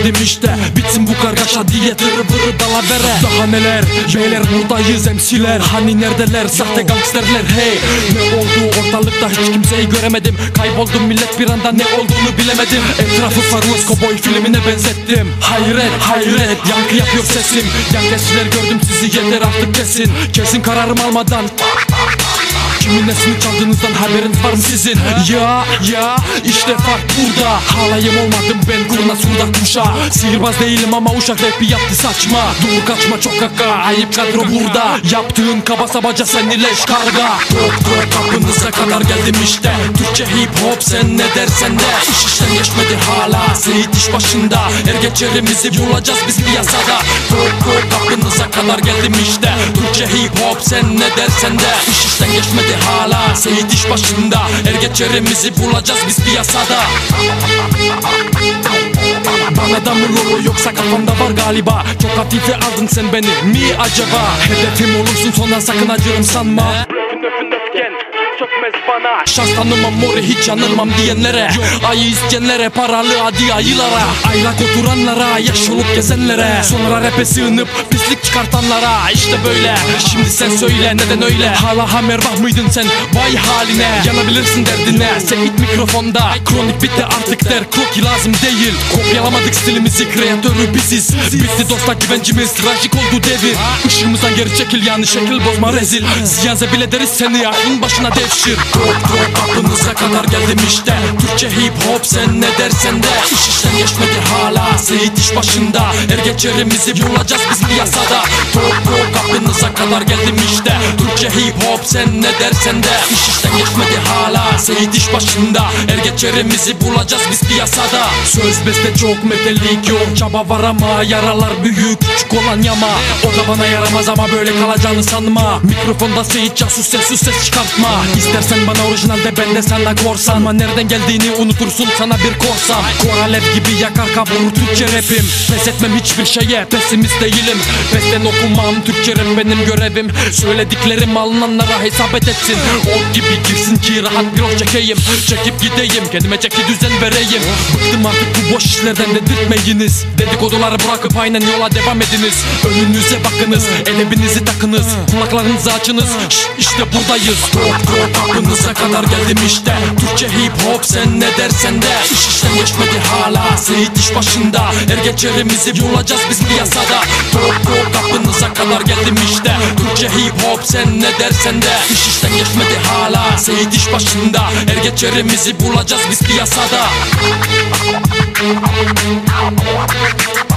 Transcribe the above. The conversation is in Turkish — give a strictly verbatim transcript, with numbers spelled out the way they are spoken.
geldim işte. Bitsin bu kargaşa diye tırı vırı dalavere. Daha neler beyler, buradayız M C'ler. Hani neredeler sahte gangsterler hey. Ne oldu ortalıkta hiç kimseyi göremedim. Kayboldum millet bir anda ne olduğunu bilemedim. Etrafı Farlos Cowboy filmine benzettim. Hayret hayret yankı yapıyor sesim. Yan kesiler gördüm sizi yeter artık kesin. Kesin kararım almadan kimin nesini çaldığınızdan haberiniz var mı sizin? Ya ya işte fark burada. Halayım olmadım ben kurna surda kuşa. Sihirbaz değilim ama uşak rapi yaptı saçma. Dur kaçma çok kaka, ayıp kadro burada. Yaptığın kaba sabaca sen ileş karga. Tok tok kapınıza kadar geldim işte. Türkçe hip hop sen ne dersen de. İş işten geçmedi hala Seyit iş başında. Er geçerimizi bulacağız biz piyasada. Tok tok kapınıza kadar geldim işte. Türkçe hip hop sen ne dersen de. İş işten geçmedi hala Seyit iş başında. Er geçerimizi bulacağız biz piyasada. Bana da mı lolo yoksa kafamda var galiba. Çok hafife aldın sen beni mi acaba? Hedefim olursun sonra sakın acırım sanma. Blöfün löfün öfken sökmez bana. Şans tanımam mori hiç yanılmam diyenlere. Ayı isteyenlere, paralı hadi ayılara. Aylak oturanlara, yaş olup gezenlere. Sonra rap'e sığınıp pislik çıkartanlara. İşte böyle şimdi sen söyle neden öyle. Hala hamervah mıydın sen vay haline. Yanabilirsin derdine Seyit mikrofonda. Kronik bitti artık der kroki lazım değil. Kopyalamadık stilimizi kreatörü biziz. Bitti dostlar güvencimiz trajik oldu devir. Işığımızdan geri çekil yani şekil bozma rezil. Ziyanze bile deriz seni aklın başına devşir. Drop drop kapınıza kadar geldim işte. Türkçe hip hop sen ne dersen de. İş işten geçmedi hala Seyit iş başında. Er geçerimizi bulacağız biz piyasada. Drop drop kapınıza kadar geldim işte. Türkçe hip hop sen ne dersen de. İş işten geçmedi hala Seyit iş başında. Er geçerimizi bulacağız biz piyasada. Söz beste çok metelik yok. Çaba var ama yaralar büyük. Küçük olan yama. O da bana yaramaz ama böyle kalacağını sanma. Mikrofonda Seyit casus ses sus ses çıkartma. İstersen bana orijinal de ben de senden korsan. Ama nereden geldiğini unutursun sana bir korsan. Koralev gibi yakar kabuğu Türkçe rapim. Pes etmem hiçbir şeye pesimist değilim. Pesten okumam Türkçe rap benim görevim. Söylediklerim alınanlara hesap et etsin. Ok gibi girsin ki rahat bir ok çekeyim. Çekip gideyim kendime çeki düzen vereyim. Bıktım artık bu boş işlerden dedirtmeyiniz. Dedikoduları bırakıp aynen yola devam ediniz. Önünüze bakınız edebinizi takınız. Kulaklarınızı açınız Şş, işte buradayız. Drop drop kapınıza kadar geldim işte. Türkçe hip hop sen ne dersen de. İş işten geçmedi hala Seyit iş başında. Er geçerimizi bulacağız biz piyasada. Drop drop kapınıza kadar geldim işte. Türkçe hip hop sen ne dersen de. İş işten geçmedi hala Seyit iş başında. Er geçerimizi bulacağız biz piyasada.